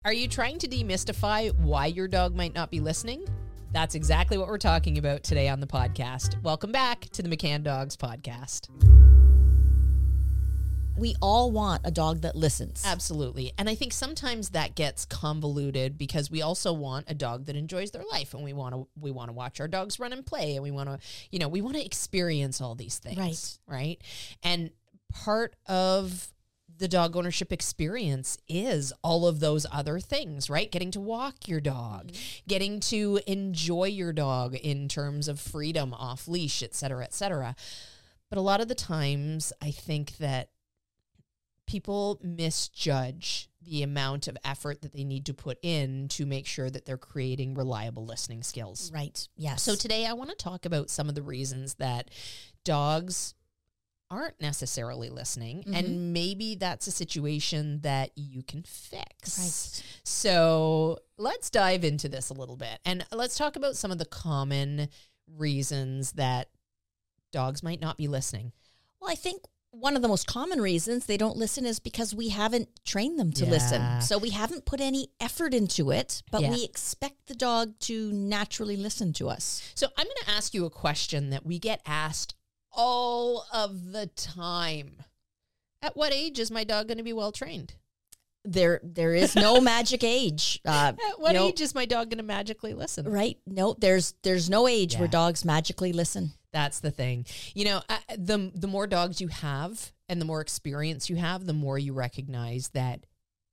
Are you trying to demystify why your dog might not be listening? That's exactly what we're talking about today on the podcast. Welcome back to the McCann Dogs Podcast. We all want a dog that listens. Absolutely. And I think sometimes that gets convoluted because we also want a dog that enjoys their life, and we want to watch our dogs run and play, and we want to experience all these things. Right? And part of the dog ownership experience is all of those other things, right? Getting to walk your dog, getting to enjoy your dog in terms of freedom, off leash, et cetera, et cetera. But a lot of the times I think that people misjudge the amount of effort that they need to put in to make sure that they're creating reliable listening skills. Right. Yes. So today I want to talk about some of the reasons that dogs aren't necessarily listening, and maybe that's a situation that you can fix. Right. So let's dive into this a little bit, and let's talk about some of the common reasons that dogs might not be listening. Well, I think one of the most common reasons they don't listen is because we haven't trained them to listen. So we haven't put any effort into it, but we expect the dog to naturally listen to us. So I'm going to ask you a question that we get asked all of the time. At what age is my dog going to be well trained? There is no magic age. At what age is my dog going to magically listen? Right. No, there's no age where dogs magically listen. That's the thing. You know, the more dogs you have and the more experience you have, the more you recognize that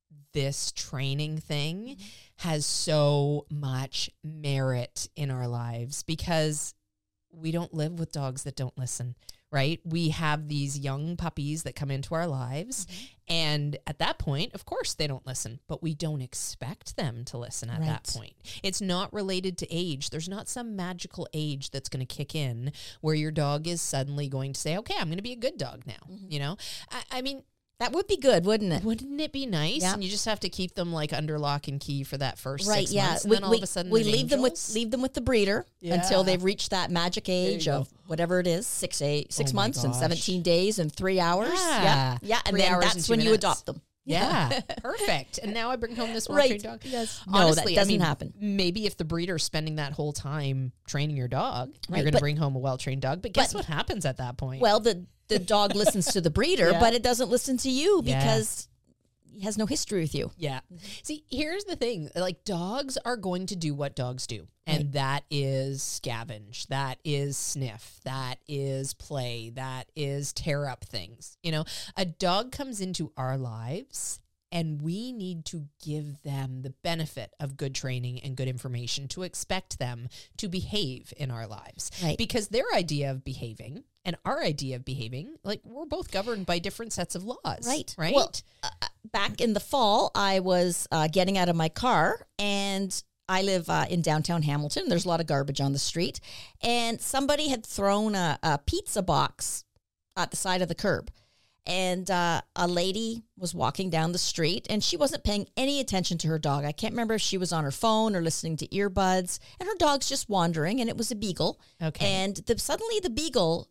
this training thing has so much merit in our lives, because we don't live with dogs that don't listen, right? We have these young puppies that come into our lives, and at that point, of course, they don't listen, but we don't expect them to listen at that point. It's not related to age. There's not some magical age that's going to kick in where your dog is suddenly going to say, okay, I'm going to be a good dog now. You know, I mean, that would be good, wouldn't it? Wouldn't it be nice? Yeah. And you just have to keep them like under lock and key for that first 6 months. And then all of a sudden we leave them with the breeder until they've reached that magic age of whatever it is, 6 months and 17 days and 3 hours. Yeah. And then that's when you adopt them. Yeah. Perfect. And now I bring home this well-trained dog. Yes. Honestly, that doesn't happen. Maybe if the breeder's spending that whole time training your dog, you're going to bring home a well-trained dog. But guess what happens at that point? Well, the dog listens to the breeder, but it doesn't listen to you because he has no history with you. Yeah. See, here's the thing. Like, dogs are going to do what dogs do. And that is scavenge. That is sniff. That is play. That is tear up things. You know, a dog comes into our lives, and we need to give them the benefit of good training and good information to expect them to behave in our lives. Right. Because their idea of behaving and our idea of behaving, like, we're both governed by different sets of laws. Right. Right. Well, back in the fall, I was getting out of my car, and I live in downtown Hamilton. There's a lot of garbage on the street. And somebody had thrown a pizza box at the side of the curb. And a lady was walking down the street, and she wasn't paying any attention to her dog. I can't remember if she was on her phone or listening to earbuds. And her dog's just wandering, and it was a beagle. Okay. And suddenly the beagle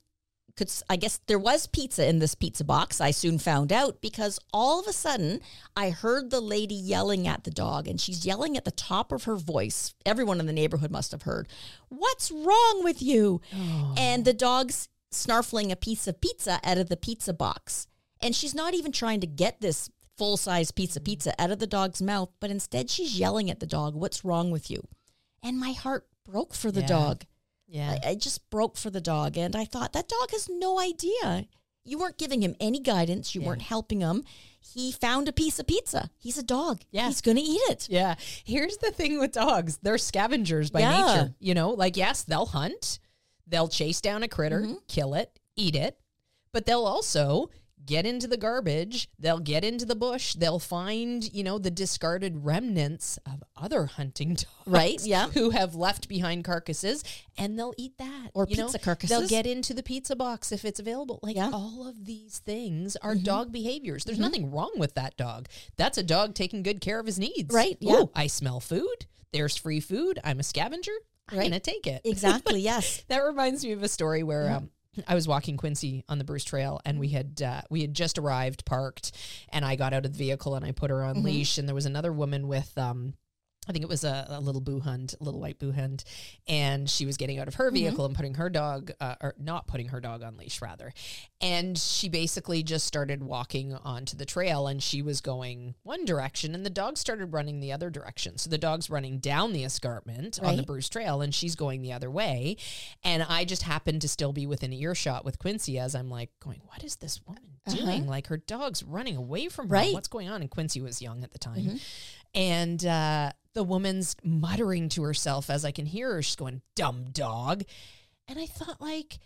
I guess there was pizza in this pizza box. I soon found out, because all of a sudden I heard the lady yelling at the dog, and she's yelling at the top of her voice. Everyone in the neighborhood must have heard, "What's wrong with you?" Oh. And the dog's snarfling a piece of pizza out of the pizza box. And she's not even trying to get this full-size piece of pizza out of the dog's mouth, but instead she's yelling at the dog, "What's wrong with you?" And my heart broke for the dog. Yeah. I just broke for the dog. And I thought, that dog has no idea. You weren't giving him any guidance. You weren't helping him. He found a piece of pizza. He's a dog. Yeah. He's going to eat it. Yeah. Here's the thing with dogs. They're scavengers by nature. You know, like, yes, they'll hunt. They'll chase down a critter, kill it, eat it. But they'll also get into the garbage. They'll get into the bush. They'll find, you know, the discarded remnants of other hunting dogs. Right, yeah. Who have left behind carcasses, and they'll eat that. Or pizza carcasses. They'll get into the pizza box if it's available. Like, all of these things are dog behaviors. There's nothing wrong with that dog. That's a dog taking good care of his needs. Right, yeah. Ooh, I smell food. There's free food. I'm a scavenger. I'm going to take it. Exactly, yes. That reminds me of a story where I was walking Quincy on the Bruce Trail, and we had just arrived, parked, and I got out of the vehicle and I put her on leash, and there was another woman with I think it was a little boohund, a little white boohund, and she was getting out of her vehicle and putting her dog, or not putting her dog on leash, rather. And she basically just started walking onto the trail, and she was going one direction, and the dog started running the other direction. So the dog's running down the escarpment on the Bruce Trail, and she's going the other way. And I just happened to still be within earshot with Quincy as I'm like going, what is this woman doing? Like, her dog's running away from her. What's going on? And Quincy was young at the time. And the woman's muttering to herself as I can hear her. She's going, dumb dog. And I thought, like,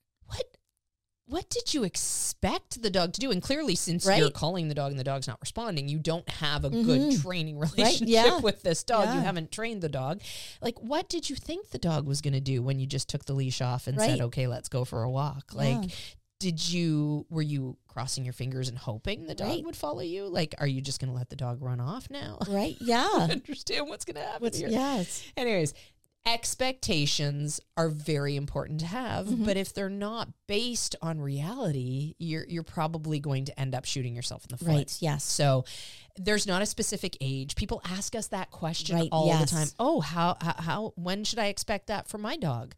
what did you expect the dog to do? And clearly, since you're calling the dog and the dog's not responding, you don't have a good training relationship with this dog. You haven't trained the dog. Like, what did you think the dog was going to do when you just took the leash off and said, okay, let's go for a walk? Like, were you crossing your fingers and hoping the dog would follow you? Like, are you just going to let the dog run off now? Right. Yeah. Understand what's going to happen here. Yes. Anyways, expectations are very important to have, but if they're not based on reality, you're probably going to end up shooting yourself in the foot. Right. Yes. So there's not a specific age. People ask us that question all the time. Oh, how when should I expect that from my dog?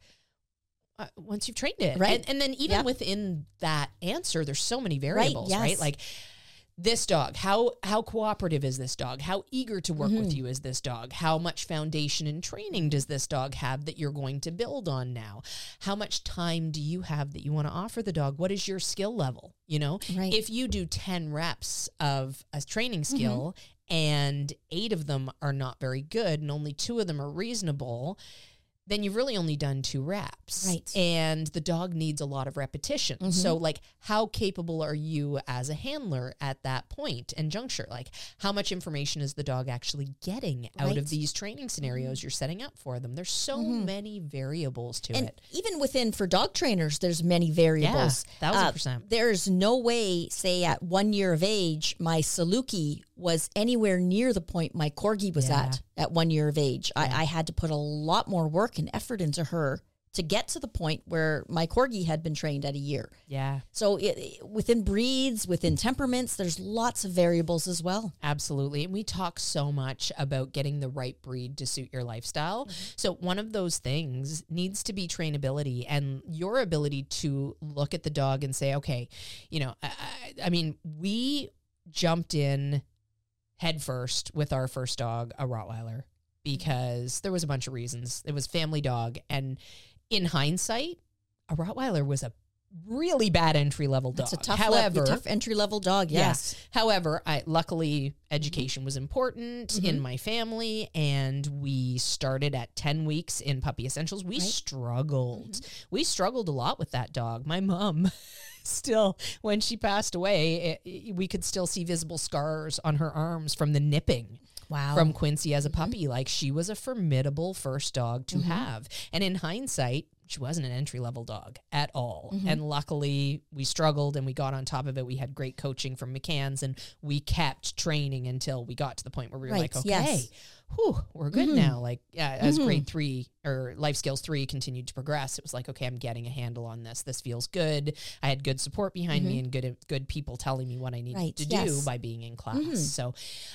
Once you've trained it. Right. And then even within that answer, there's so many variables, right? Like, this dog, how cooperative is this dog? How eager to work with you is this dog? How much foundation and training does this dog have that you're going to build on now? How much time do you have that you want to offer the dog? What is your skill level? You know, if you do 10 reps of a training skill and 8 of them are not very good and only 2 of them are reasonable, then you've really only done 2 reps. Right. And the dog needs a lot of repetition. So, like, how capable are you as a handler at that point and juncture? Like, how much information is the dog actually getting out of these training scenarios you're setting up for them? There's so many variables to it. Even within, for dog trainers, there's many variables. Yeah, 1,000%. There's no way, say, at 1 year of age, my Saluki was anywhere near the point my Corgi was at 1 year of age. I had to put a lot more work and effort into her to get to the point where my Corgi had been trained at a year. Yeah. So within breeds, within temperaments, there's lots of variables as well. Absolutely. And we talk so much about getting the right breed to suit your lifestyle. So one of those things needs to be trainability and your ability to look at the dog and say, okay, you know, I mean, we jumped in head first with our first dog, a Rottweiler, because there was a bunch of reasons. It was family dog. And in hindsight, a Rottweiler was a really bad entry-level dog. It's a tough entry-level dog, yes. However, luckily, education was important in my family, and we started at 10 weeks in Puppy Essentials. We struggled. We struggled a lot with that dog. My mom... Still, when she passed away, we could still see visible scars on her arms from the nipping from Quincy as a puppy. Like, she was a formidable first dog to have. And in hindsight, she wasn't an entry-level dog at all. And luckily, we struggled and we got on top of it. We had great coaching from McCann's, and we kept training until we got to the point where we were like, okay, we're good now. Like, as grade 3 or life skills 3 continued to progress, it was like, okay, I'm getting a handle on this. This feels good. I had good support behind me and good people telling me what I needed to do by being in class. So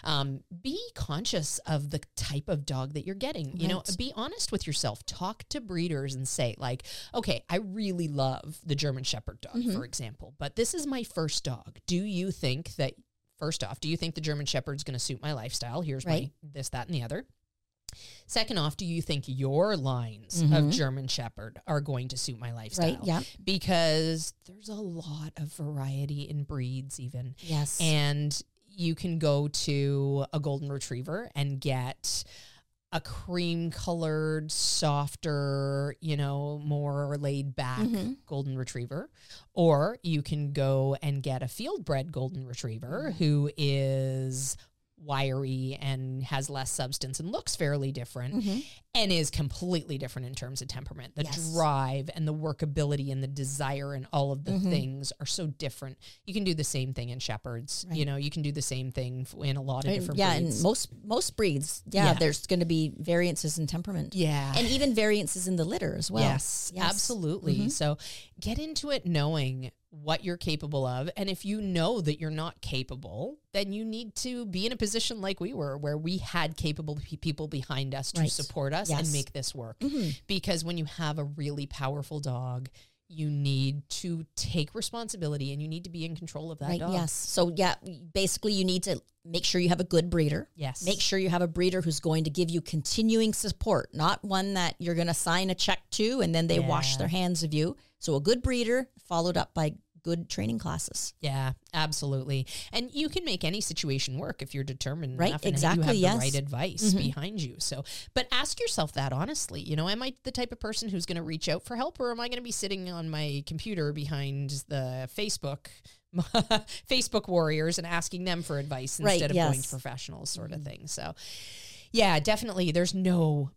be conscious of the type of dog that you're getting. You know, be honest with yourself. Talk to breeders and say, like, okay, I really love the German Shepherd dog, for example, but this is my first dog. Do you think that, first off, do you think the German Shepherd's going to suit my lifestyle? Here's my this, that, and the other. Second off, do you think your lines of German Shepherd are going to suit my lifestyle? Right, yeah. Because there's a lot of variety in breeds even. Yes. And you can go to a Golden Retriever and get a cream-colored, softer, you know, more laid-back Golden Retriever. Or you can go and get a field-bred Golden Retriever who is wiry and has less substance and looks fairly different and is completely different in terms of temperament. The drive and the workability and the desire and all of the things are so different. You can do the same thing in shepherds. You know, you can do the same thing in a lot of different breeds. And most breeds, there's going to be variances in temperament. Yeah. And even variances in the litter as well. Yes. Absolutely. So get into it knowing what you're capable of. And if you know that you're not capable, then you need to be in a position like we were, where we had capable people behind us to support us and make this work. Because when you have a really powerful dog, you need to take responsibility and you need to be in control of that dog. Yes. So basically you need to make sure you have a good breeder. Yes. Make sure you have a breeder who's going to give you continuing support, not one that you're going to sign a check to and then they wash their hands of you. So a good breeder followed up by good training classes. Yeah, absolutely. And you can make any situation work if you're determined enough and exactly, you have the right advice behind you. So, but ask yourself that honestly, you know, am I the type of person who's going to reach out for help, or am I going to be sitting on my computer behind the Facebook warriors and asking them for advice instead of going to professionals sort of thing. So yeah, definitely there's no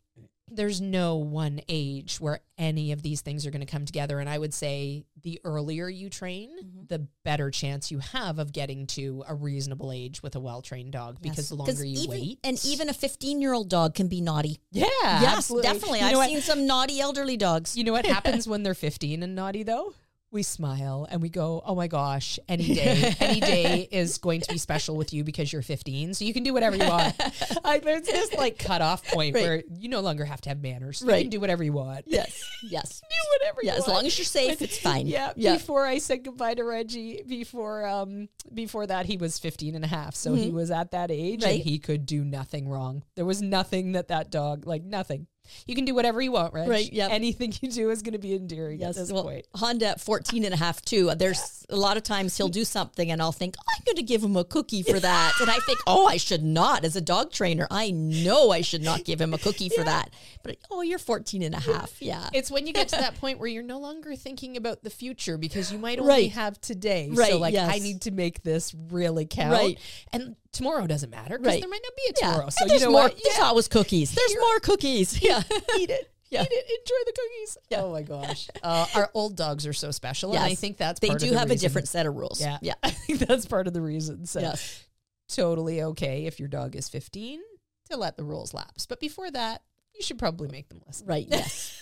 one age where any of these things are going to come together. And I would say the earlier you train, the better chance you have of getting to a reasonable age with a well-trained dog, because the longer you wait. And even a 15-year-old dog can be naughty. Yeah, yes, absolutely. Definitely. I've seen some naughty elderly dogs. You know what happens when they're 15 and naughty though? We smile and we go, oh my gosh, any day is going to be special with you because you're 15. So you can do whatever you want. There's this like cutoff point where you no longer have to have manners. You can do whatever you want. Yes. Do whatever you want. As long as you're safe, it's fine. Yeah. Before I said goodbye to Reggie, before that he was 15 and a half. So he was at that age and he could do nothing wrong. There was nothing that dog, like nothing. You can do whatever you want, Reg. Right, yep. Anything you do is going to be endearing at this point. Honda at 14 and a half too. There's a lot of times he'll do something and I'll think, I'm going to give him a cookie for that. And I think, I should not. As a dog trainer, I know I should not give him a cookie for that. But, you're 14 and a half. Yeah. It's when you get to that point where you're no longer thinking about the future because you might only have today. Right. So I need to make this really count. Right. And tomorrow doesn't matter because there might not be a tomorrow. Yeah. So you know what? There's always cookies. There's more cookies. Yeah. Eat it. Yeah. Eat it. Enjoy the cookies. Yeah. Oh my gosh. Our old dogs are so special. Yes. And I think that's part of the reason. They do have a different set of rules. Yeah. Yeah. I think that's part of the reason. So totally okay if your dog is 15 to let the rules lapse. But before that, you should probably make them listen. Right. Yes.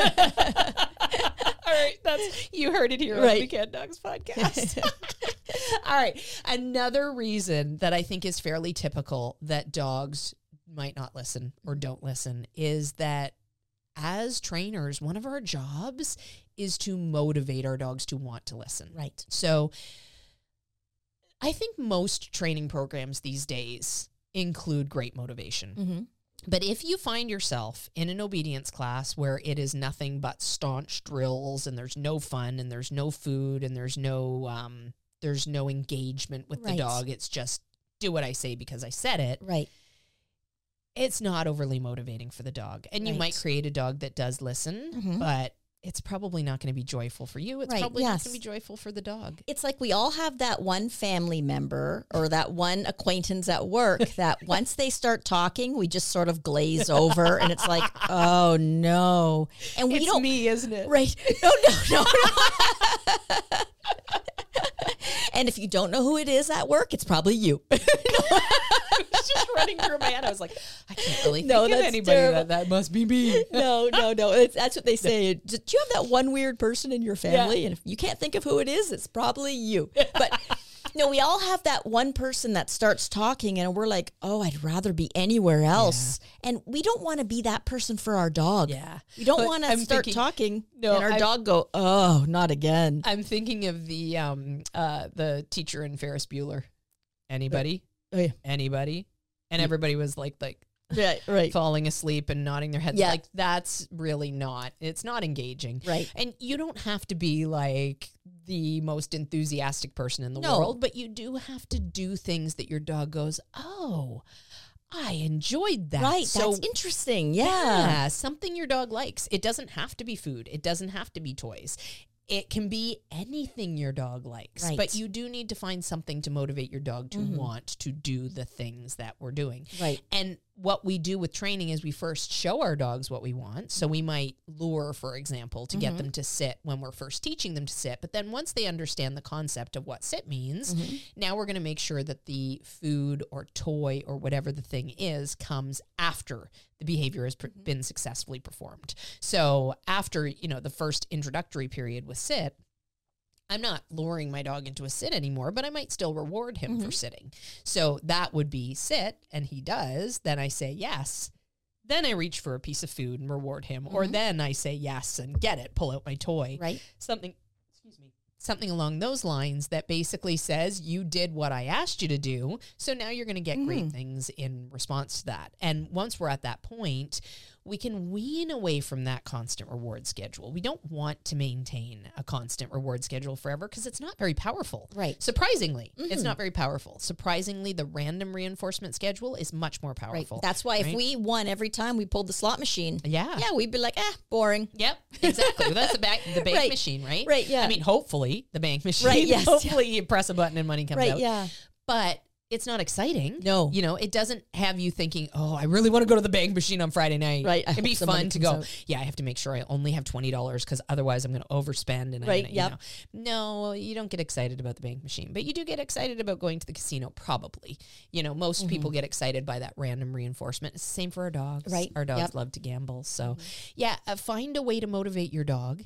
All right. You heard it here on the Can Dogs podcast. All right. Another reason that I think is fairly typical that dogs might not listen or don't listen is that as trainers, one of our jobs is to motivate our dogs to want to listen. Right. So I think most training programs these days include great motivation. But if you find yourself in an obedience class where it is nothing but staunch drills and there's no fun and there's no food and there's no engagement with the dog, it's just do what I say because I said it. Right. It's not overly motivating for the dog. And you might create a dog that does listen, but it's probably not going to be joyful for you. It's probably not going to be joyful for the dog. It's like we all have that one family member or that one acquaintance at work that once they start talking, we just sort of glaze over and it's like, oh no. And we it's me, isn't it? Right. No. And if you don't know who it is at work, it's probably you. I was just running through my head. I was like, I can't really think of anybody that must be me. No. That's what they say. Do you have that one weird person in your family? Yeah. And if you can't think of who it is, it's probably you. But no, we all have that one person that starts talking and we're like, oh, I'd rather be anywhere else. Yeah. And we don't want to be that person for our dog. Yeah. We don't want to start talking and our dog go, oh, not again. I'm thinking of the teacher in Ferris Bueller. Anybody? Oh, yeah. Anybody? And everybody was like right. falling asleep and nodding their heads. Yeah. Like that's really it's not engaging. Right. And you don't have to be like the most enthusiastic person in the world, but you do have to do things that your dog goes, oh, I enjoyed that. Right. So, that's interesting. Yeah. Something your dog likes. It doesn't have to be food. It doesn't have to be toys. It can be anything your dog likes, Right. but you do need to find something to motivate your dog to want to do the things that we're doing. Right. And what we do with training is we first show our dogs what we want. So we might lure, for example, to get them to sit when we're first teaching them to sit. But then once they understand the concept of what sit means, now we're going to make sure that the food or toy or whatever the thing is comes after the behavior has been successfully performed. So after, the first introductory period with sit, I'm not luring my dog into a sit anymore, but I might still reward him for sitting. So that would be sit, and he does. Then I say yes. Then I reach for a piece of food and reward him. Or then I say yes and get it, pull out my toy. Right. Something along those lines that basically says you did what I asked you to do. So now you're going to get great things in response to that. And once we're at that point, we can wean away from that constant reward schedule. We don't want to maintain a constant reward schedule forever because it's not very powerful. Right. Surprisingly, it's not very powerful. Surprisingly, the random reinforcement schedule is much more powerful. Right. That's why if we won every time we pulled the slot machine, yeah, we'd be like, boring. Yep, exactly. Well, that's the bank Right. machine, right? Right, yeah. I mean, hopefully the bank machine. Right, yes. Hopefully you press a button and money comes Right, out. yeah. But it's not exciting. No. It doesn't have you thinking, oh, I really want to go to the bank machine on Friday night. Right. I It'd be hope somebody fun to comes go, out. yeah, I have to make sure I only have $20 because otherwise I'm going to overspend. And Right, I'm gonna, yep. No, you don't get excited about the bank machine, but you do get excited about going to the casino, probably. Most people get excited by that random reinforcement. It's the same for our dogs. Right, Our dogs yep. love to gamble. So, find a way to motivate your dog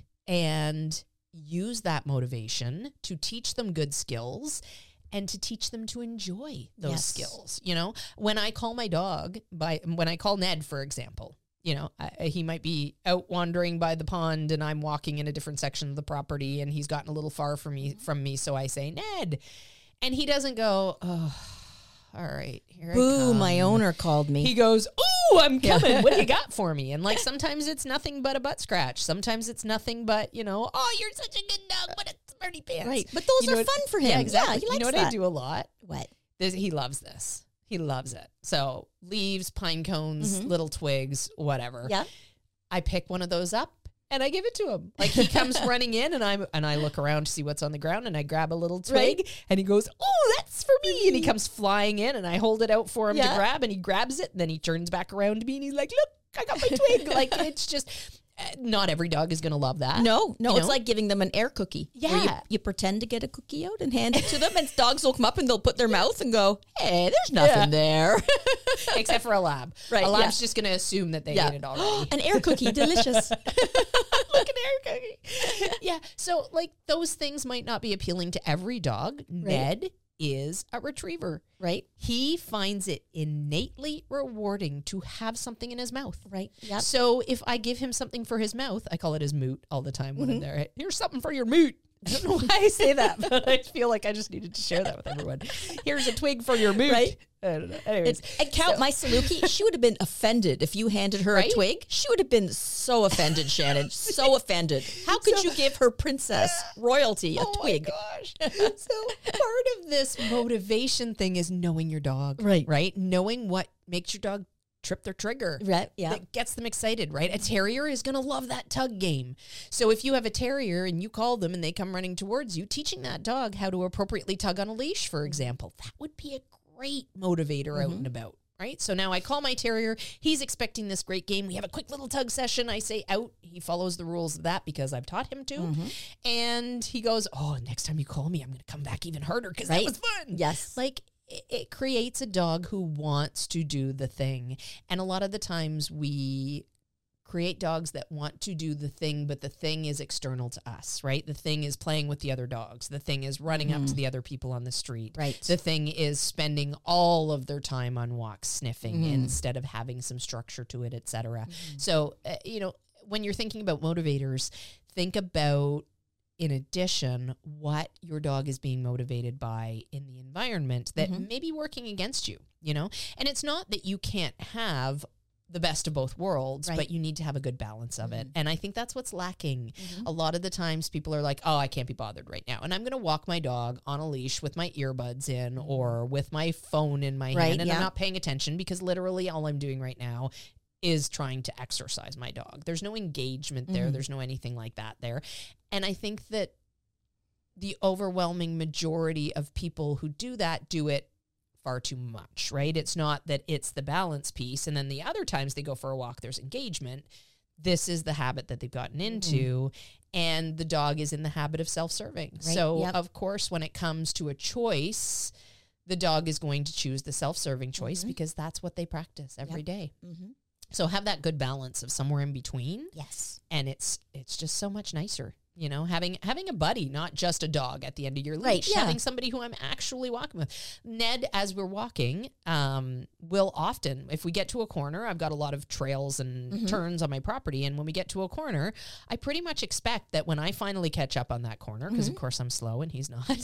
and use that motivation to teach them good skills and to teach them to enjoy those skills. When I call my dog, when I call Ned, for example, he might be out wandering by the pond and I'm walking in a different section of the property and he's gotten a little far from me. So I say, Ned, and he doesn't go, oh, all right, here I Boo, come. my owner called me. He goes, ooh, I'm coming. What do you got for me? And sometimes it's nothing but a butt scratch. Sometimes it's nothing but, oh, you're such a good dog. What a smarty pants. Right. But those are fun for him. Yeah, exactly. Yeah, he likes you know what that. I do a lot? What? He loves this. He loves it. So leaves, pine cones, little twigs, whatever. Yeah. I pick one of those up and I give it to him. He comes running in and I look around to see what's on the ground and I grab a little twig and he goes, oh, that's for me. And he comes flying in and I hold it out for him to grab and he grabs it and then he turns back around to me and he's like, look, I got my twig. It's just, not every dog is going to love that. No, it's like giving them an air cookie. where Yeah. you pretend to get a cookie out and hand it to them, and dogs will come up and they'll put their mouth and go, hey, there's nothing there. Except for a lab. Right, A lab's yeah. just going to assume that they ate it already. An air cookie, delicious. Look at air cookie. Yeah. So those things might not be appealing to every dog. Ned is a retriever. Right. He finds it innately rewarding to have something in his mouth. Right. Yep. So if I give him something for his mouth, I call it his moot all the time when I'm there. Here's something for your moot. I don't know why I say that, but I feel like I just needed to share that with everyone. Here's a twig for your moot. Right. I don't know. Anyways, And Count, my Saluki, she would have been offended if you handed her a twig. She would have been so offended, Shannon. So offended. How could you give her princess royalty a twig? Oh my gosh. So part of this motivation thing is knowing your dog. Right. Right? Knowing what makes your dog trip their trigger. Right, yeah. That gets them excited, right? A terrier is going to love that tug game. So if you have a terrier and you call them and they come running towards you, teaching that dog how to appropriately tug on a leash, for example, that would be a great motivator out and about. Right? So now I call my terrier. He's expecting this great game. We have a quick little tug session. I say out. He follows the rules of that because I've taught him to. And he goes, oh, next time you call me, I'm going to come back even harder because that was fun. Yes. It creates a dog who wants to do the thing. And a lot of the times we create dogs that want to do the thing, but the thing is external to us, right? The thing is playing with the other dogs. The thing is running up to the other people on the street. Right. The thing is spending all of their time on walks sniffing instead of having some structure to it, etc. So, when you're thinking about motivators, think about, in addition, what your dog is being motivated by in the environment that may be working against you, And it's not that you can't have the best of both worlds, but you need to have a good balance of it. And I think that's what's lacking. A lot of the times people are like, oh, I can't be bothered right now. And I'm going to walk my dog on a leash with my earbuds in or with my phone in my hand. And I'm not paying attention because literally all I'm doing right now is trying to exercise my dog. There's no engagement there. There's no anything like that there. And I think that the overwhelming majority of people who do that do it far too much, right? It's not that it's the balance piece. And then the other times they go for a walk, there's engagement. This is the habit that they've gotten into. And the dog is in the habit of self-serving. Right. So, of course, when it comes to a choice, the dog is going to choose the self-serving choice because that's what they practice every day. So have that good balance of somewhere in between. Yes. And it's just so much nicer, you know, having a buddy, not just a dog at the end of your leash, right, having somebody who I'm actually walking with. Ned, as we're walking, will often, if we get to a corner, I've got a lot of trails and turns on my property. And when we get to a corner, I pretty much expect that when I finally catch up on that corner, because of course I'm slow and he's not,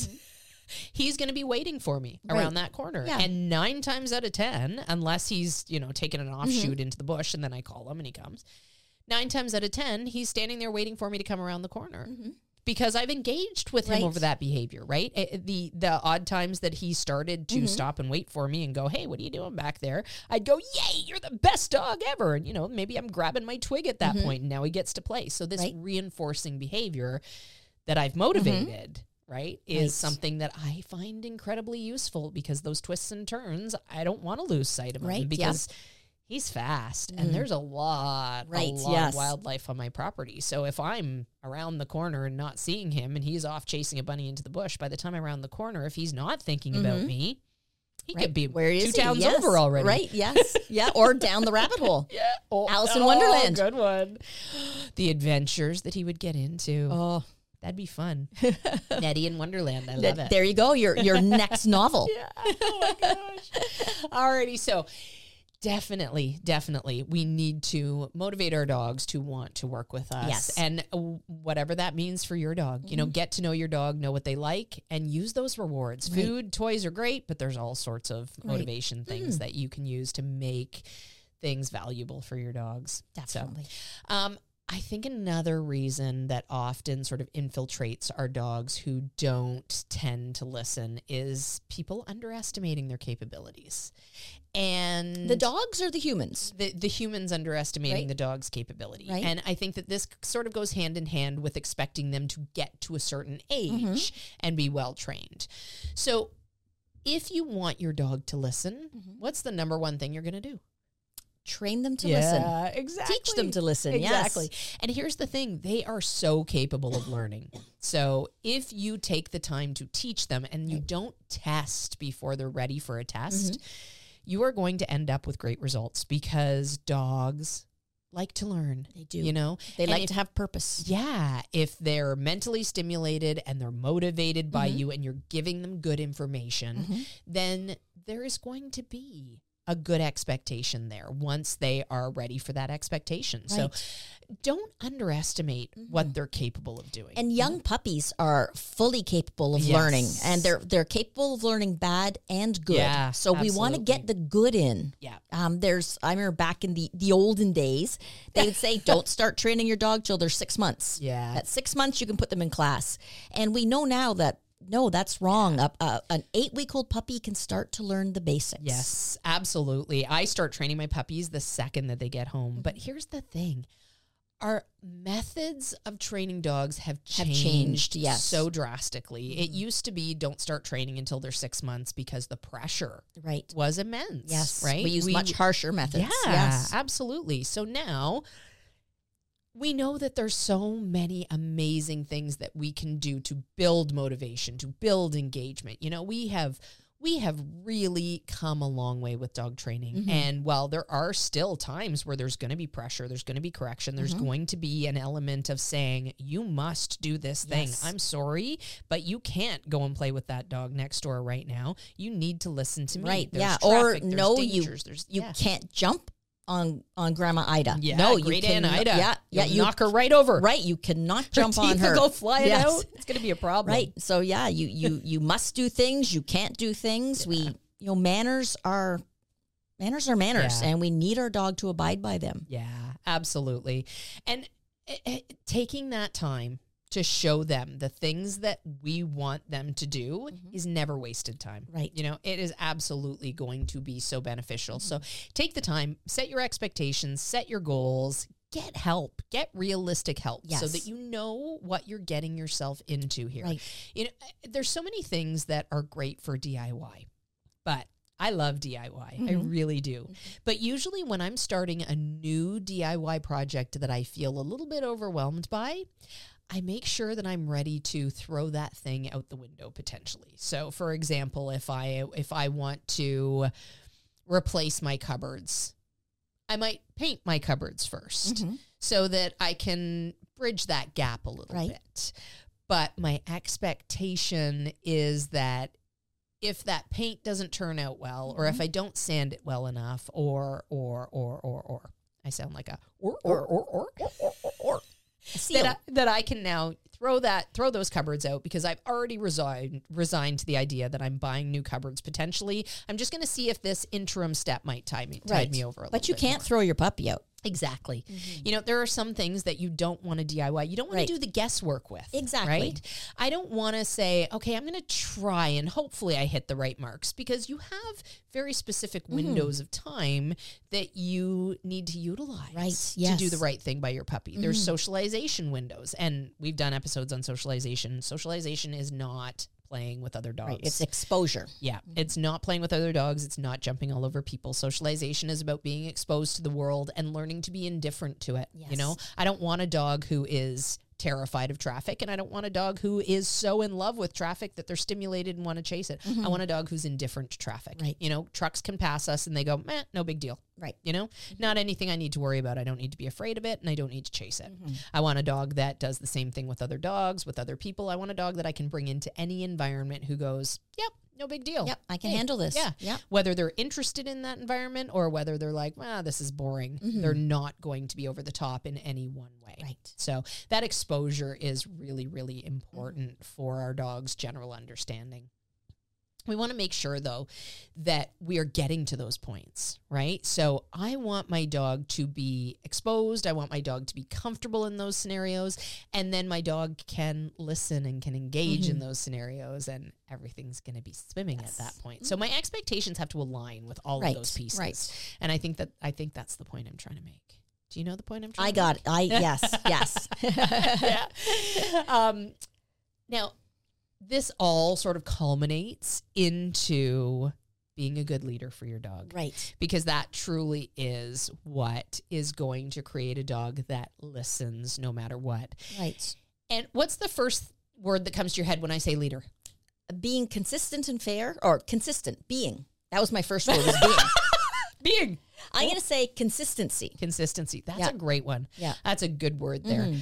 he's going to be waiting for me around that corner. Yeah. And 9 times out of 10, unless he's, you know, taking an offshoot into the bush and then I call him and he comes, 9 times out of 10, he's standing there waiting for me to come around the corner because I've engaged with him over that behavior, right? The odd times that he started to stop and wait for me and go, hey, what are you doing back there? I'd go, yay, you're the best dog ever. And, you know, maybe I'm grabbing my twig at that point and now he gets to play. So this reinforcing behavior that I've motivated right, is something that I find incredibly useful because those twists and turns, I don't want to lose sight of him because he's fast and there's a lot of wildlife on my property. So if I'm around the corner and not seeing him and he's off chasing a bunny into the bush, by the time I'm around the corner, if he's not thinking about me, he could be where is 2 towns over already. Right, yes. Or down the rabbit hole. Alice in Wonderland. Good one. The adventures that he would get into. Oh, that'd be fun. Nettie in Wonderland. I love it. There you go. Your next novel. Oh my gosh. Alrighty. So definitely, we need to motivate our dogs to want to work with us. Yes. And whatever that means for your dog, you know, get to know your dog, know what they like, and use those rewards. Food, toys are great, but there's all sorts of motivation things that you can use to make things valuable for your dogs. Definitely. So, I think another reason that often sort of infiltrates our dogs who don't tend to listen is people underestimating their capabilities. And the dogs or the humans? The humans underestimating the dog's capability. Right. And I think that this sort of goes hand in hand with expecting them to get to a certain age and be well trained. So if you want your dog to listen, what's the number one thing you're going to do? Train them to listen. Exactly. Teach them to listen. Exactly. Yes. And here's the thing. They are so capable of learning. So if you take the time to teach them and you don't test before they're ready for a test, you are going to end up with great results because dogs like to learn. They do. You know? They like to have purpose. Yeah. If they're mentally stimulated and they're motivated by you and you're giving them good information, then there is going to be a good expectation there once they are ready for that expectation. Right. So don't underestimate what they're capable of doing. And young puppies are fully capable of learning, and they're capable of learning bad and good. Yeah, so we want to get the good in. Yeah. I remember back in the olden days, they would say, don't start training your dog till they're 6 months. Yeah. At 6 months, you can put them in class. And we know now that no, that's wrong. An 8-week-old puppy can start to learn the basics. Yes, absolutely. I start training my puppies the second that they get home. But here's the thing. Our methods of training dogs have changed so drastically. It used to be don't start training until they're 6 months because the pressure was immense. Yes, right? We use much harsher methods. Yeah, absolutely. So now we know that there's so many amazing things that we can do to build motivation, to build engagement. You know, we have really come a long way with dog training. And while there are still times where there's going to be pressure, there's going to be correction, there's going to be an element of saying, you must do this thing. I'm sorry, but you can't go and play with that dog next door right now. You need to listen to me. Right, there's traffic, or there's no, dangers, you can't jump on Grandma Ida. Yeah, no, great you can, Aunt Ida. You knock her right over. Right, you cannot jump on her. Go flying out. It's going to be a problem. Right. So you must do things. You can't do things. Manners are manners, and we need our dog to abide by them. Yeah, absolutely. And taking that time to show them the things that we want them to do is never wasted time. Right. You know, it is absolutely going to be so beneficial. So take the time, set your expectations, set your goals, get help, get realistic help so that you know what you're getting yourself into here. Right. You know, there's so many things that are great for DIY, but I love DIY. I really do. But usually when I'm starting a new DIY project that I feel a little bit overwhelmed by, I make sure that I'm ready to throw that thing out the window potentially. So for example, if I want to replace my cupboards, I might paint my cupboards first so that I can bridge that gap a little bit. But my expectation is that if that paint doesn't turn out well, or if I don't sand it well enough, or I sound like a that I can now throw those cupboards out because I've already resigned to the idea that I'm buying new cupboards potentially. I'm just going to see if this interim step might tide me over a little bit. But you can't throw your puppy out. Exactly. You know, there are some things that you don't want to DIY. You don't want to do the guesswork with. Exactly. Right? I don't want to say, okay, I'm going to try and hopefully I hit the right marks, because you have very specific windows of time that you need to utilize to do the right thing by your puppy. There's socialization windows, and we've done episodes on socialization. Socialization is not playing with other dogs. Right. It's exposure. Yeah. It's not playing with other dogs. It's not jumping all over people. Socialization is about being exposed to the world and learning to be indifferent to it. Yes. You know, I don't want a dog who is terrified of traffic, and I don't want a dog who is so in love with traffic that they're stimulated and want to chase it. I want a dog who's indifferent to traffic. Right. You know, trucks can pass us and they go, no big deal. Right. You know, not anything I need to worry about. I don't need to be afraid of it, and I don't need to chase it. I want a dog that does the same thing with other dogs, with other people. I want a dog that I can bring into any environment who goes, yep, no big deal. Yep, I can handle this. Yeah. Yep. Whether they're interested in that environment or whether they're like, this is boring. They're not going to be over the top in any one way. Right. So that exposure is really, really important for our dog's general understanding. We want to make sure, though, that we are getting to those points, right? So I want my dog to be exposed. I want my dog to be comfortable in those scenarios. And then my dog can listen and can engage in those scenarios, and everything's going to be swimming at that point. So my expectations have to align with all of those pieces. Right. And I think that's the point I'm trying to make. Do you know the point I'm trying to make? I got it. Yes. Yeah. Now, this all sort of culminates into being a good leader for your dog. Right. Because that truly is what is going to create a dog that listens no matter what. Right. And what's the first word that comes to your head when I say leader? Being consistent and fair, or consistent, being. That was my first word, was being. Being. I'm going to say consistency. Consistency. That's a great one. Yeah. That's a good word there.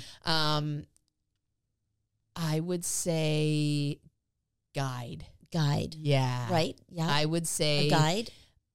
I would say guide. Guide. Yeah. Right? Yeah. I would say a guide.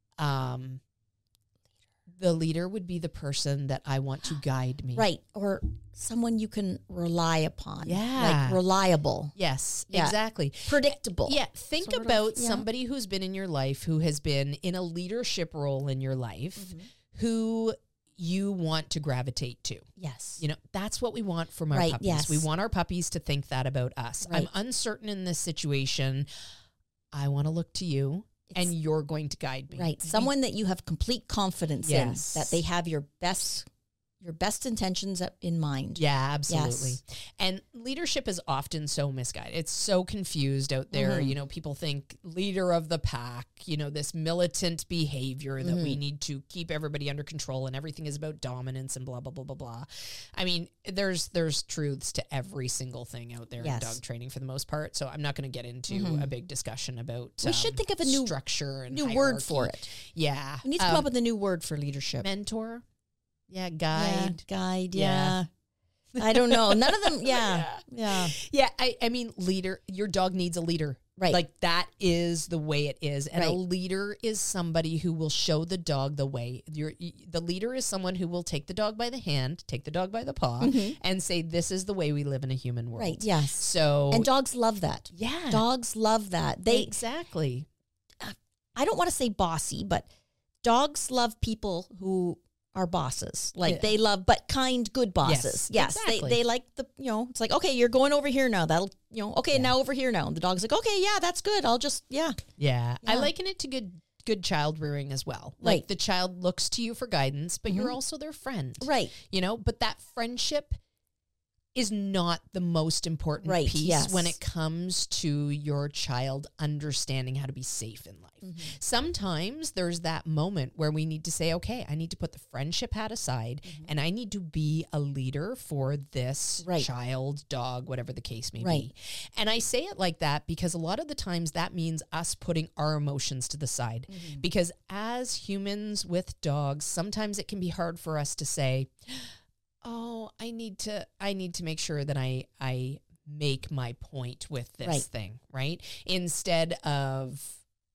The leader would be the person that I want to guide me. Right. Or someone you can rely upon. Yeah. Like reliable. Yes, Yeah. exactly. Predictable. Yeah. Think Sort of, about yeah. somebody who's been in your life, who has been in a leadership role in your life, who you want to gravitate to. Yes. You know, that's what we want from our Right, puppies. yes. We want our puppies to think that about us. Right. I'm uncertain in this situation. I want to look to you, and you're going to guide me. Right. Someone that you have complete confidence Yes. in, that they have your best intentions in mind. Yeah, absolutely. Yes. And leadership is often so misguided. It's so confused out there. You know, people think leader of the pack, you know, this militant behavior that we need to keep everybody under control, and everything is about dominance and blah, blah, blah, blah, blah. I mean, there's truths to every single thing out there in dog training for the most part. So I'm not going to get into a big discussion about We should think of a new structure and new hierarchy. word for it. Yeah. We need to come up with a new word for leadership. Mentor. Yeah, guide. Yeah, guide, yeah. I don't know. None of them, yeah. Yeah, I mean, leader, your dog needs a leader. Right. Like, that is the way it is. And a Right. leader is somebody who will show the dog the way. The leader is someone who will take the dog by the hand, take the dog by the paw, and say, this is the way we live in a human world. Right, yes. So. And dogs love that. Yeah. Dogs love that. Exactly. I don't want to say bossy, but dogs love people who are bosses. Like they love, but kind, good bosses. Yes. Exactly. They like it's like, okay, you're going over here now. That'll, okay, now over here now. And the dog's like, okay, yeah, that's good. I'll just, Yeah. I liken it to good child rearing as well. Like the child looks to you for guidance, but you're also their friend. Right. But that friendship is not the most important piece when it comes to your child understanding how to be safe in life. Sometimes there's that moment where we need to say, okay, I need to put the friendship hat aside and I need to be a leader for this child, dog, whatever the case may be. And I say it like that because a lot of the times that means us putting our emotions to the side. Because as humans with dogs, sometimes it can be hard for us to say, oh, I need to make sure that I make my point with this thing, right? Instead of,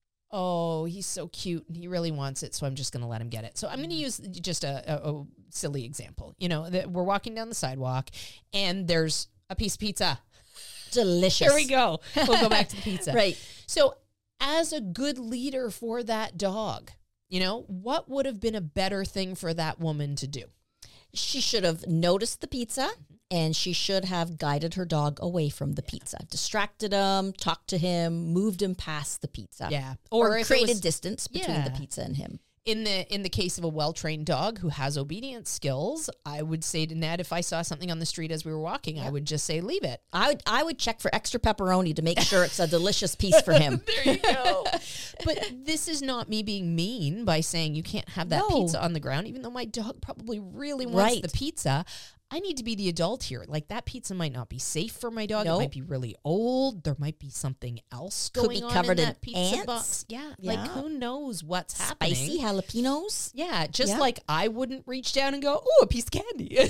oh, he's so cute and he really wants it, so I'm just going to let him get it. So I'm going to use just a silly example. That we're walking down the sidewalk and there's a piece of pizza. Delicious. Here we go. We'll go back to the pizza. Right. So as a good leader for that dog, what would have been a better thing for that woman to do? She should have noticed the pizza and she should have guided her dog away from the pizza. Distracted him, talked to him, moved him past the pizza. Yeah. Or created distance between the pizza and him. In the case of a well-trained dog who has obedience skills, I would say to Ned, if I saw something on the street as we were walking, I would just say, leave it. I would check for extra pepperoni to make sure it's a delicious piece for him. There you go. But this is not me being mean by saying you can't have that pizza on the ground, even though my dog probably really wants the pizza. I need to be the adult here. Like, that pizza might not be safe for my dog. It might be really old. There might be something else going on in that pizza box. Yeah. Like, who knows what's happening? Spicy jalapenos. Yeah. Just like I wouldn't reach down and go, oh, a piece of candy.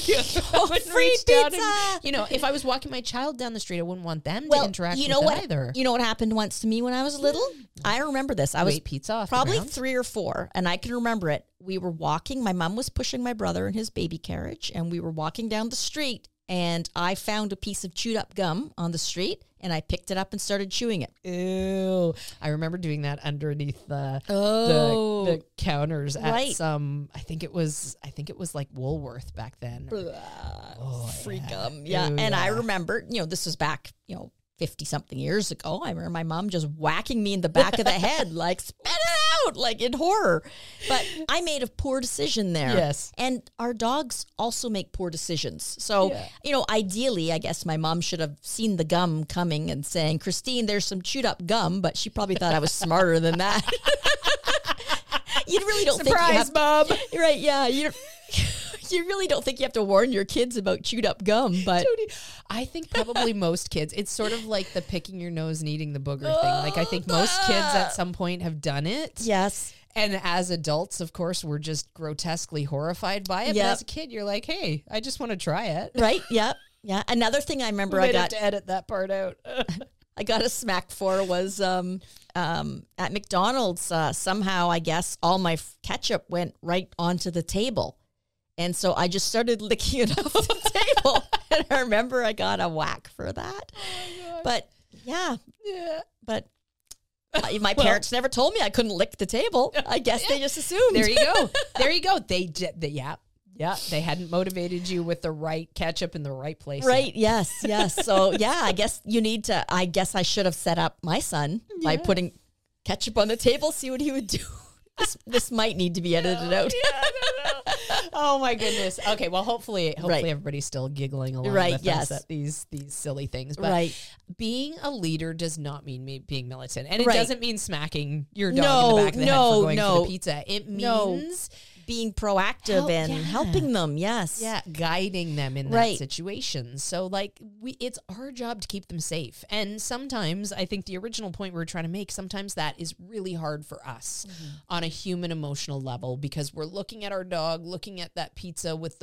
I wouldn't free reach down pizza. and, if I was walking my child down the street, I wouldn't want them to interact with it either. You know what happened once to me when I was little? I remember this. I was pizza off probably the ground? 3 or 4, and I can remember it. We were walking. My mom was pushing my brother in his baby carriage, and we were walking down the street, and I found a piece of chewed up gum on the street, and I picked it up and started chewing it. Ew. I remember doing that underneath the counters at some, I think it was like Woolworth back then. Free gum. Yeah. Ew, and I remember, this was back, 50-something years ago. I remember my mom just whacking me in the back of the head, like, spit it out, like in horror. But I made a poor decision there. Yes. And our dogs also make poor decisions. So, ideally, I guess my mom should have seen the gum coming and saying, Christine, there's some chewed up gum, but she probably thought I was smarter than that. You really don't think you have, Mom. Right, yeah. You really don't think you have to warn your kids about chewed up gum, but I think probably most kids, it's sort of like the picking your nose and eating the booger thing. Like, I think most kids at some point have done it. Yes. And as adults, of course, we're just grotesquely horrified by it. But as a kid, you're like, hey, I just want to try it. Right. Yeah. Yeah. Another thing I remember I got to edit that part out. I got a smack for was at McDonald's. Somehow, I guess, all my ketchup went right onto the table. And so I just started licking it off the table. And I remember I got a whack for that. Oh, but but my parents never told me I couldn't lick the table. I guess they just assumed. There you go. There you go. They hadn't motivated you with the right ketchup in the right place. Right. Yet. Yes. So I guess I should have set up my son by putting ketchup on the table, see what he would do. This might need to be edited out. Oh my goodness. Okay, well hopefully everybody's still giggling along with us at these silly things. But being a leader does not mean being militant. And it doesn't mean smacking your dog in the back of the head for going for the pizza. It means being proactive and helping them. Yes. Yeah. Guiding them in that situation. So it's our job to keep them safe. And sometimes I think the original point we were trying to make, sometimes that is really hard for us on a human emotional level because we're looking at our dog, looking at that pizza with those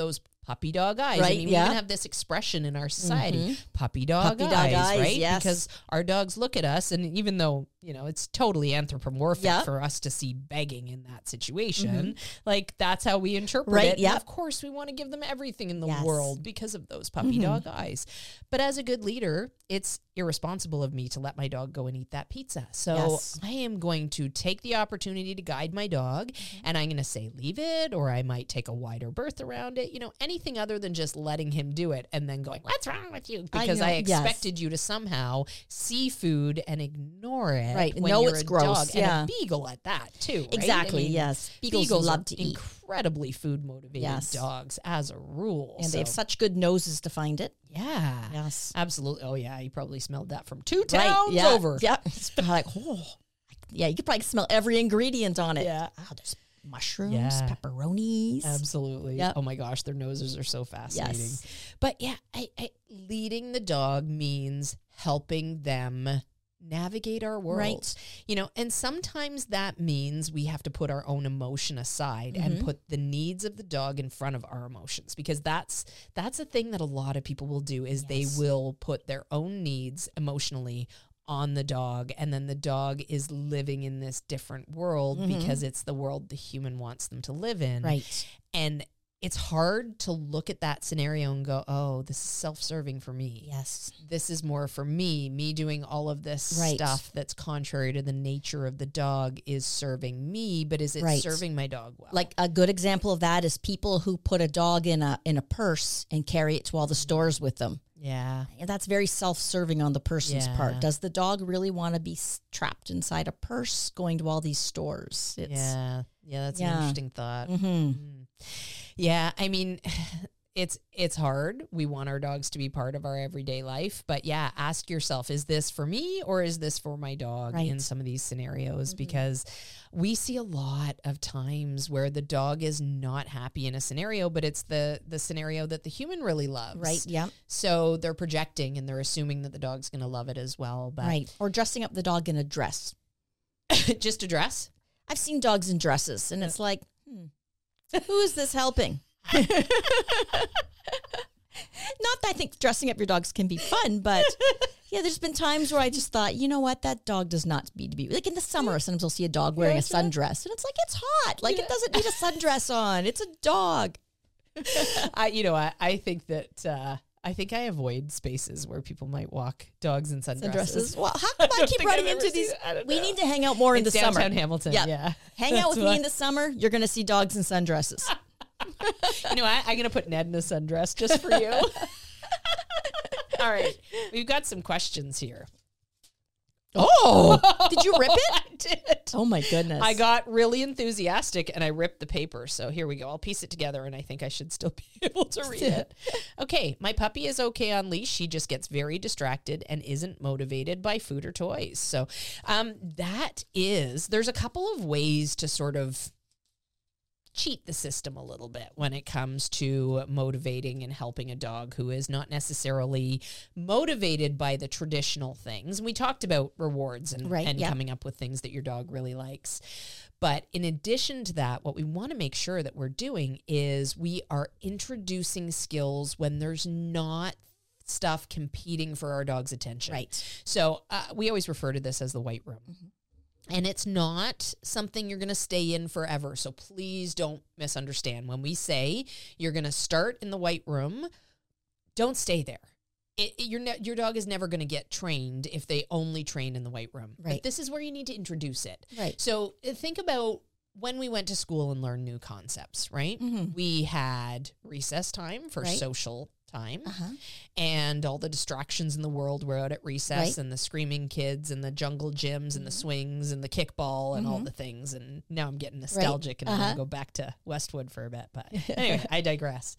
puppy dog eyes. Right, I mean, we even have this expression in our society, puppy dog eyes, right? Yes. Because our dogs look at us, and even though, you know, it's totally anthropomorphic for us to see begging in that situation, like that's how we interpret it. Yeah. And of course, we want to give them everything in the world because of those puppy dog eyes. But as a good leader, it's irresponsible of me to let my dog go and eat that pizza. So I am going to take the opportunity to guide my dog, and I'm going to say, leave it, or I might take a wider berth around it, you know, anything other than just letting him do it and then going, what's wrong with you? Because I expected you to somehow see food and ignore it. Right. When No, you're it's a gross. dog. Yeah. And a beagle at that too. Right? Exactly. I mean, Yes. Beagles love to eat. Incredibly food motivated dogs as a rule. And they have such good noses to find it. Yeah. Yes. Absolutely. Oh yeah. You probably smelled that from 2 towns over. Yeah. It's like, yeah, you could probably smell every ingredient on it. Yeah. Oh, there's mushrooms, pepperonis. Absolutely. Yep. Oh my gosh, their noses are so fascinating. Yes. But yeah, I leading the dog means helping them navigate our world. Right. You know, and sometimes that means we have to put our own emotion aside and put the needs of the dog in front of our emotions, because that's a thing that a lot of people will do is they will put their own needs emotionally on the dog, and then the dog is living in this different world because it's the world the human wants them to live in. Right. And it's hard to look at that scenario and go, oh, this is self-serving for me. Yes. This is more for me doing all of this stuff that's contrary to the nature of the dog is serving me, but is it serving my dog well? Like a good example of that is people who put a dog in a purse and carry it to all the stores with them. Yeah. And that's very self-serving on the person's part. Does the dog really want to be trapped inside a purse going to all these stores? Yeah, that's an interesting thought. Yeah, I mean, it's hard. We want our dogs to be part of our everyday life, but yeah, ask yourself, is this for me or is this for my dog in some of these scenarios? Because we see a lot of times where the dog is not happy in a scenario, but it's the scenario that the human really loves. Right, yeah. So they're projecting and they're assuming that the dog's going to love it as well. But right. Or dressing up the dog in a dress. Just a dress? I've seen dogs in dresses, and it's like, who is this helping? Not that I think dressing up your dogs can be fun, but yeah, there's been times where I just thought, you know what, that dog does not need to be, like in the summer, sometimes I'll see a dog wearing a sundress, and it's like, it's hot. Like, it doesn't need a sundress on. It's a dog. I think that I think I avoid spaces where people might walk dogs in sundresses. Well, how come I keep running into these? We need to hang out more in the summer. Downtown Hamilton, yeah. Hang out with me in the summer. You're going to see dogs in sundresses. You know, I'm going to put Ned in a sundress just for you. All right. We've got some questions here. Oh, did you rip it? I did. Oh my goodness. I got really enthusiastic and I ripped the paper. So here we go. I'll piece it together and I think I should still be able to read it. Okay. My puppy is okay on leash. She just gets very distracted and isn't motivated by food or toys. So there's a couple of ways to sort of cheat the system a little bit when it comes to motivating and helping a dog who is not necessarily motivated by the traditional things. And we talked about rewards and coming up with things that your dog really likes. But in addition to that, what we want to make sure that we're doing is we are introducing skills when there's not stuff competing for our dog's attention. Right. So we always refer to this as the white room. Mm-hmm. And it's not something you're going to stay in forever. So please don't misunderstand. When we say you're going to start in the white room, don't stay there. Your dog is never going to get trained if they only train in the white room. Right. But this is where you need to introduce it. Right. So think about when we went to school and learned new concepts, right? Mm-hmm. We had recess time for social time and all the distractions in the world were out at recess and the screaming kids and the jungle gyms and the swings and the kickball and all the things. And now I'm getting nostalgic and I'm going to go back to Westwood for a bit. But anyway, I digress.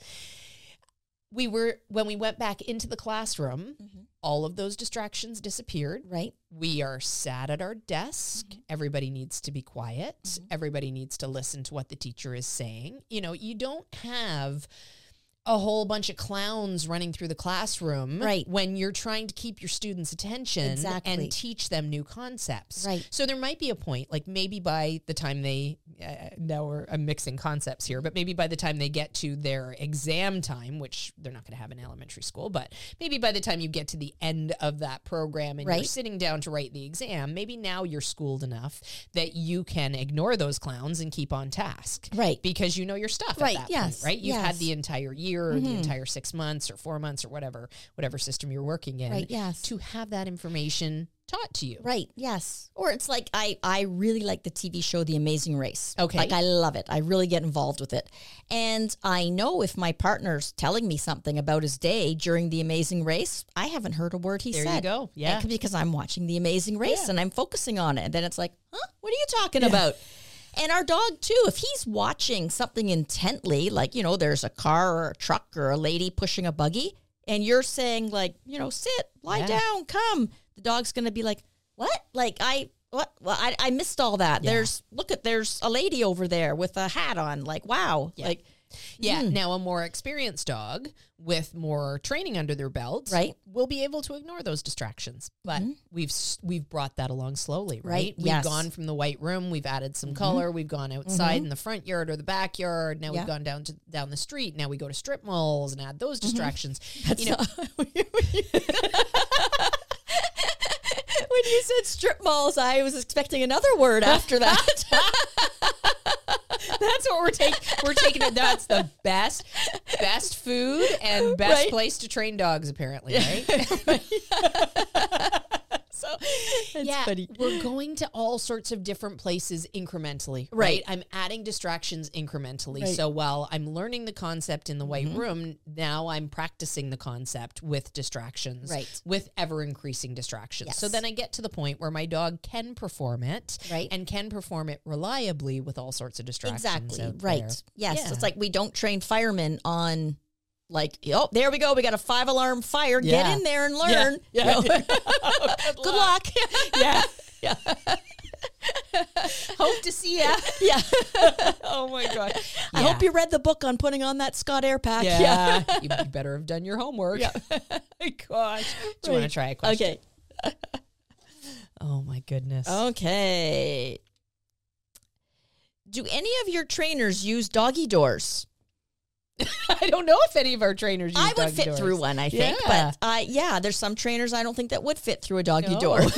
When we went back into the classroom, all of those distractions disappeared. Right. We are sat at our desk. Everybody needs to be quiet. Everybody needs to listen to what the teacher is saying. You know, you don't have a whole bunch of clowns running through the classroom Right. when you're trying to keep your students' attention Exactly. and teach them new concepts. Right. So there might be a point, like maybe by the time I'm mixing concepts here, but maybe by the time they get to their exam time, which they're not going to have in elementary school, but maybe by the time you get to the end of that program and you're Right. sitting down to write the exam, maybe now you're schooled enough that you can ignore those clowns and keep on task. Right. Because you know your stuff Right, at that yes, point, right? You've had yes. the entire year or the entire 6 months or 4 months or whatever system you're working in, Right, yes. to have that information taught to you. Right. Yes. Or it's like I really like the TV show The Amazing Race. Okay. Like I love it. I really get involved with it. And I know if my partner's telling me something about his day during The Amazing Race, I haven't heard a word he There said. you go. Yeah. And because I'm watching The Amazing Race Yeah. and I'm focusing on it. And then it's like, huh? What are you talking about? And our dog, too, if he's watching something intently, like, you know, there's a car or a truck or a lady pushing a buggy, and you're saying, like, you know, sit, lie Yeah. down, come, the dog's going to be like, what? Like, what? Well, I missed all that. Yeah. There's a lady over there with a hat on. Like, wow. Yeah. Like, Yeah. Now, a more experienced dog with more training under their belt, Right. will be able to ignore those distractions. But we've brought that along slowly, right? Right, We've yes. gone from the white room. We've added some color. We've gone outside in the front yard or the backyard. Now Yeah. we've gone down the street. Now we go to strip malls and add those distractions. that's You know, when you said strip malls, I was expecting another word after that. that's what we're taking it. That's the best food and best Right. place to train dogs, apparently, right? So yeah, funny. we're going to all sorts of different places incrementally, right? I'm adding distractions incrementally. Right. So while I'm learning the concept in the white room, now I'm practicing the concept with distractions, Right. with ever increasing distractions. Yes. So then I get to the point where my dog can perform it, Right. and can perform it reliably with all sorts of distractions. Exactly. out Right. there. Yes. Yeah. It's like we don't train firemen on like, oh, there we go. We got a 5-alarm fire. Yeah. Get in there and learn. Yeah. You know? Good luck. Yeah. Yeah. Hope to see ya. Yeah. Oh my God. I hope you read the book on putting on that Scott Air pack. Yeah. You better have done your homework. Yeah. My gosh. Do you want to try a question? Okay. Oh my goodness. Okay. Do any of your trainers use doggy doors? I don't know if any of our trainers use I would doggy fit doors. through one, I think. Yeah. But there's some trainers I don't think that would fit through a doggy No. door.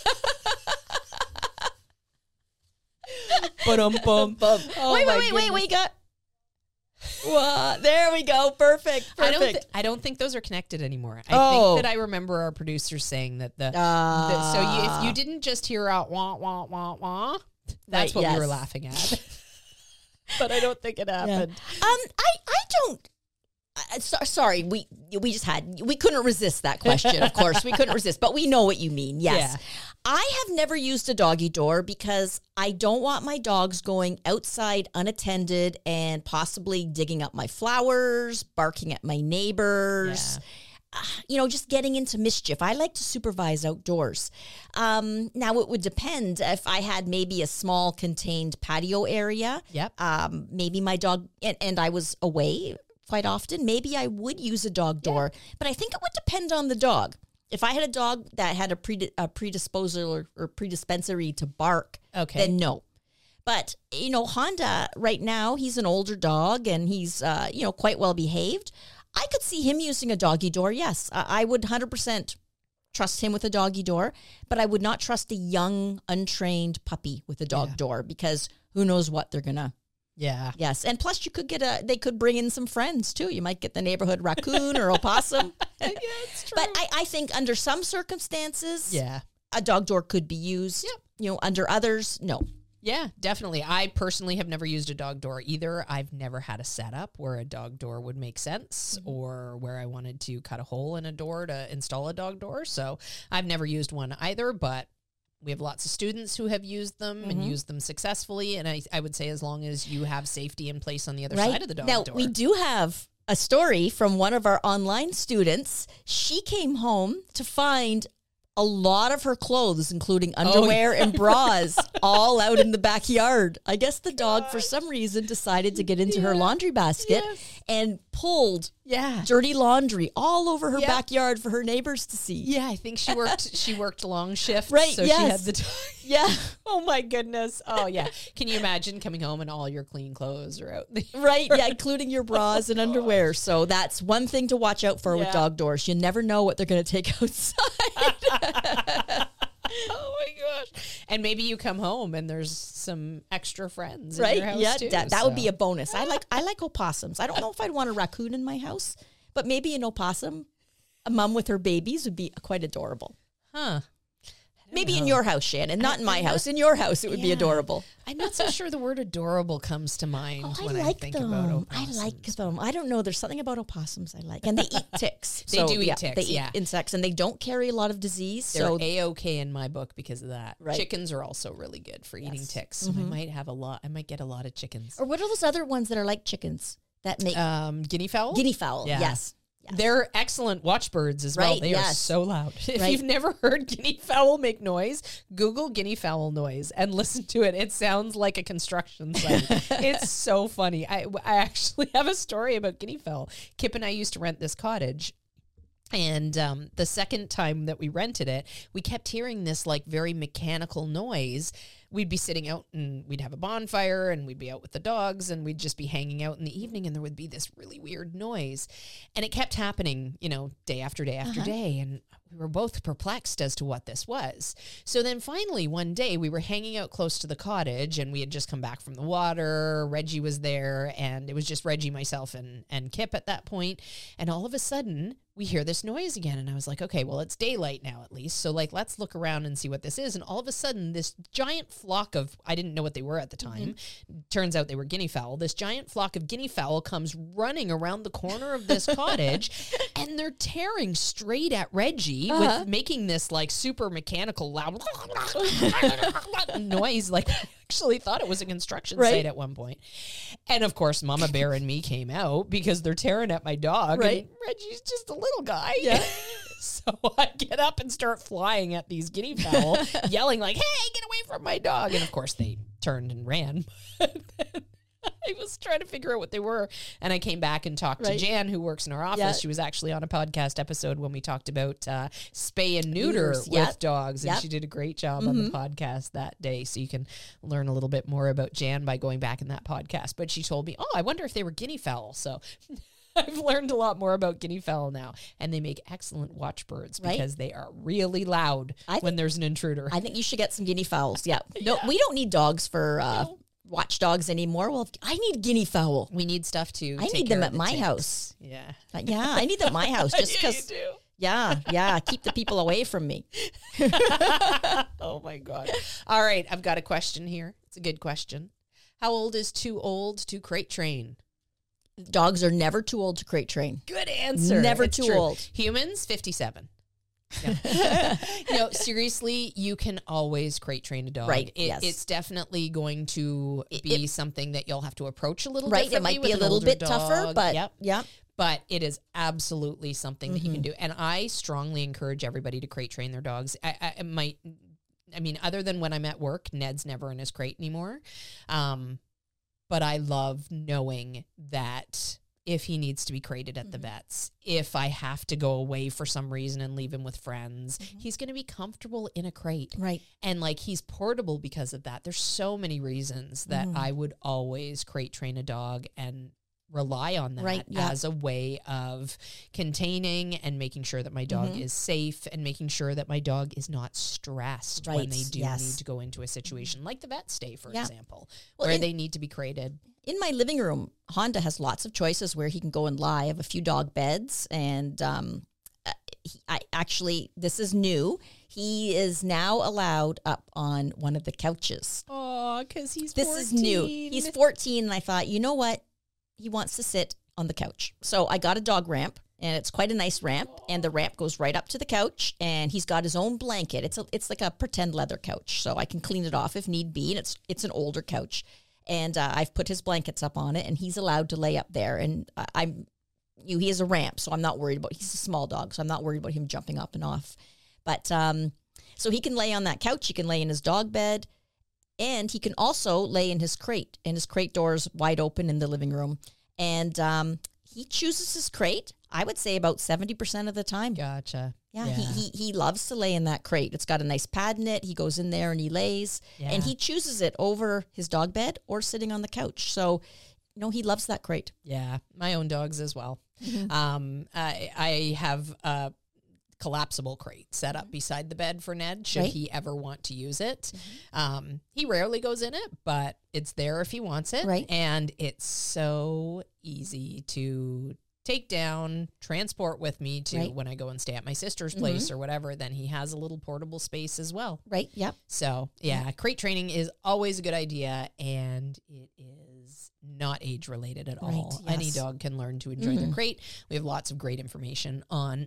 Ba-dum-bum. Oh wait, my wait, goodness. we got. Well, there we go. Perfect. I don't think those are connected anymore. I Oh. think that I remember our producers saying that if you didn't just hear out wah wah wah wah, that's Right, what we yes. were laughing at. But I don't think it happened. I don't. Sorry, we couldn't resist that question. Of course, we couldn't resist, but we know what you mean. Yes, Yeah. I have never used a doggy door because I don't want my dogs going outside unattended and possibly digging up my flowers, barking at my neighbors. Just getting into mischief. I like to supervise outdoors. Now, it would depend if I had maybe a small contained patio area. Yep. Maybe my dog, and I was away quite often, maybe I would use a dog door. But I think it would depend on the dog. If I had a dog that had a predisposal or predispensary to bark, Okay. then no. But, Honda right now, he's an older dog and he's, quite well behaved. I could see him using a doggy door. Yes, I would 100% trust him with a doggy door, but I would not trust a young, untrained puppy with a dog door because who knows what they're going to. Yeah. Yes. And plus you could they could bring in some friends too. You might get the neighborhood raccoon or opossum. Yeah, it's true. But I think under some circumstances, Yeah. a dog door could be used. Yep. Under others, no. Yeah, definitely. I personally have never used a dog door either. I've never had a setup where a dog door would make sense or where I wanted to cut a hole in a door to install a dog door. So I've never used one either, but we have lots of students who have used them and used them successfully. And I would say as long as you have safety in place on the other side of the dog now, door. we do have a story from one of our online students. She came home to find a lot of her clothes, including underwear and bras, all out in the backyard. I guess the dog, for some reason, decided to get into her laundry basket and pulled dirty laundry all over her backyard for her neighbors to see. Yeah, I think she worked long shifts. Right, So she had the Yeah. Oh my goodness. Oh yeah. Can you imagine coming home and all your clean clothes are out there? Right. Yeah, including your bras and underwear. So that's one thing to watch out for with dog doors. You never know what they're going to take outside. Oh my gosh. And maybe you come home and there's some extra friends right? in your house Yeah, too. that would be a bonus. I like opossums. I don't know if I'd want a raccoon in my house, but maybe an opossum, a mom with her babies would be quite adorable. Huh. Maybe in your house, Shannon. Not in my house. In your house, it would be adorable. I'm not so sure the word adorable comes to mind when I think them. about opossums. I like them. I don't know. There's something about opossums I like. And they eat ticks. They do eat ticks, They eat insects, and they don't carry a lot of disease. They're so A-okay in my book because of that. Right. Chickens are also really good for eating ticks. So I might get a lot of chickens. Or what are those other ones that are like chickens that make guinea fowl? Guinea fowl, yes. They're excellent watchbirds as well. They are so loud. If you've never heard guinea fowl make noise, Google guinea fowl noise and listen to it. It sounds like a construction site. It's so funny. I actually have a story about guinea fowl. Kip and I used to rent this cottage. And the second time that we rented it, we kept hearing this like very mechanical noise. We'd be sitting out and we'd have a bonfire and we'd be out with the dogs and we'd just be hanging out in the evening and there would be this really weird noise. And it kept happening, day after day after day. And we were both perplexed as to what this was. So then finally one day we were hanging out close to the cottage and we had just come back from the water. Reggie was there and it was just Reggie, myself, and Kip at that point. And all of a sudden we hear this noise again. And I was like, okay, well, it's daylight now at least. So like, let's look around and see what this is. And all of a sudden this giant flock of, I didn't know what they were at the time. Turns out they were guinea fowl. This giant flock of guinea fowl comes running around the corner of this cottage and they're tearing straight at Reggie with making this like super mechanical loud noise. Like I actually thought it was a construction site at one point. And of course, Mama Bear and me came out because they're tearing at my dog. Right. And Reggie's just a little guy. Yeah. So I get up and start flying at these guinea fowl, yelling like, hey, get away from my dog. And of course they turned and ran. I was trying to figure out what they were. And I came back and talked to Jan, who works in our office. Yeah. She was actually on a podcast episode when we talked about spay and neuter with dogs. And she did a great job on the podcast that day. So you can learn a little bit more about Jan by going back in that podcast. But she told me, I wonder if they were guinea fowl. So I've learned a lot more about guinea fowl now. And they make excellent watchbirds because they are really loud when there's an intruder. I think you should get some guinea fowls. Yeah. No, we don't need dogs for watchdogs anymore. Well, I need guinea fowl. We need stuff too. I need them at my house. Yeah. I need them at my house just because. Yeah. Keep the people away from me. Oh my God. All right. I've got a question here. It's a good question. How old is too old to crate train? Dogs are never too old to crate train. Good answer. Never too old. Humans, 57. No, seriously, you can always crate train a dog. Right. It's definitely going to be something that you'll have to approach a little differently. It might be a little bit tougher, but but it is absolutely something that you can do. And I strongly encourage everybody to crate train their dogs. I mean, other than when I'm at work, Ned's never in his crate anymore. But I love knowing that if he needs to be crated at the vets, if I have to go away for some reason and leave him with friends, he's going to be comfortable in a crate. Right. And like he's portable because of that. There's so many reasons that I would always crate train a dog and rely on that as a way of containing and making sure that my dog is safe and making sure that my dog is not stressed when they do need to go into a situation like the vet stay, for example, where they need to be crated. In my living room, Honda has lots of choices where he can go and lie. I have a few dog beds, and this is new. He is now allowed up on one of the couches. Oh, because he's 14. This is new. He's 14, and I thought, you know what? He wants to sit on the couch. So I got a dog ramp, and it's quite a nice ramp, and the ramp goes right up to the couch, and he's got his own blanket. It's like a pretend leather couch, so I can clean it off if need be, and it's an older couch. And I've put his blankets up on it, and he's allowed to lay up there. And he has a ramp, so I'm not worried about. He's a small dog, so I'm not worried about him jumping up and off. But so he can lay on that couch. He can lay in his dog bed. And he can also lay in his crate. And his crate door is wide open in the living room. And he chooses his crate, I would say about 70% of the time. Gotcha. Yeah. He loves to lay in that crate. It's got a nice pad in it. He goes in there and he lays. Yeah. And he chooses it over his dog bed or sitting on the couch. So, he loves that crate. Yeah. My own dogs as well. Mm-hmm. I have a collapsible crate set up beside the bed for Ned should he ever want to use it. Mm-hmm. He rarely goes in it, but it's there if he wants it. Right. And it's so easy to take down, transport with me to when I go and stay at my sister's place or whatever. Then he has a little portable space as well. Right. Yep. So crate training is always a good idea, and it is not age related at all. Yes. Any dog can learn to enjoy their crate. We have lots of great information on,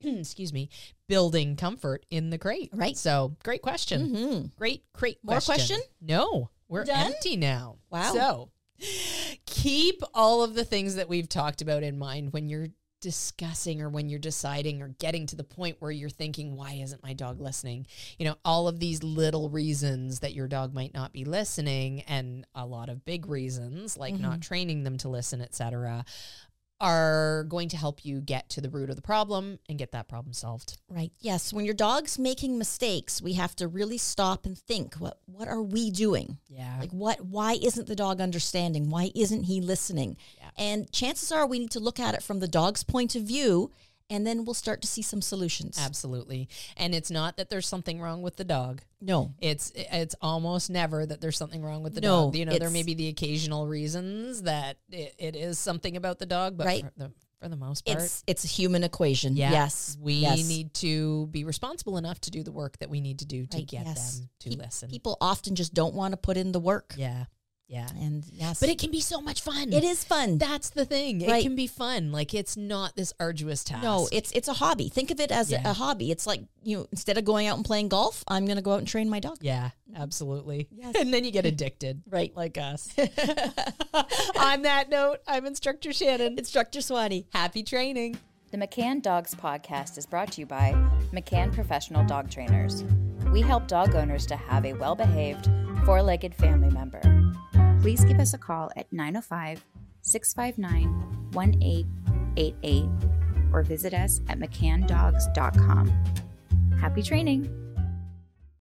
building comfort in the crate. Right. So great question. Mm-hmm. Great crate More question? No, we're empty now. Wow. So keep all of the things that we've talked about in mind when you're discussing or when you're deciding or getting to the point where you're thinking, why isn't my dog listening? All of these little reasons that your dog might not be listening, and a lot of big reasons like not training them to listen, etc., are going to help you get to the root of the problem and get that problem solved. Right. Yes. When your dog's making mistakes, we have to really stop and think, what are we doing? Yeah. Like why isn't the dog understanding? Why isn't he listening? Yeah. And chances are we need to look at it from the dog's point of view, and then we'll start to see some solutions. Absolutely. And it's not that there's something wrong with the dog. No. It's almost never that there's something wrong with the dog. There may be the occasional reasons that it is something about the dog, but for the most part, it's a human equation. Yeah. Yes. We need to be responsible enough to do the work that we need to do to get them to listen. People often just don't want to put in the work. Yeah. Yeah. And yes. But it can be so much fun. It is fun. That's the thing. Right. It can be fun. Like, it's not this arduous task. No, it's a hobby. Think of it as a hobby. It's like, instead of going out and playing golf, I'm going to go out and train my dog. Yeah, absolutely. Yes. And then you get addicted. Right. Like us. On that note, I'm Instructor Shannon. Instructor Swanee. Happy training. The McCann Dogs Podcast is brought to you by McCann Professional Dog Trainers. We help dog owners to have a well-behaved, four-legged family member. Please give us a call at 905-659-1888 or visit us at mccanndogs.com. Happy training!